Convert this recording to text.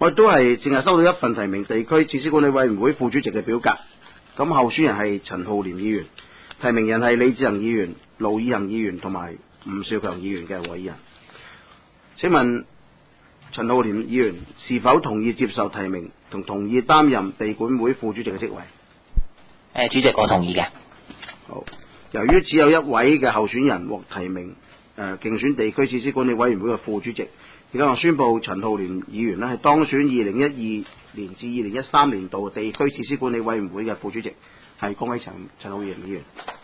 我亦都係淨係收到一份提名地區設施管理委員會副主席嘅表格。咁候選人係陳浩濂議員，提名人係李志恒議員、盧以恒議員同埋吳兆強議員嘅委任。請問陳浩濂議員是否同意接受提名同同意擔任地管會副主席嘅職位？ 主席，我同意嘅。 好，由於只有一位嘅候選人獲提名競選地區設施管理委員會嘅副主席，而家我宣布陳浩濂議員係當選2012年至2013年度地區設施管理委員會嘅副主席，係恭喜陳浩濂議員。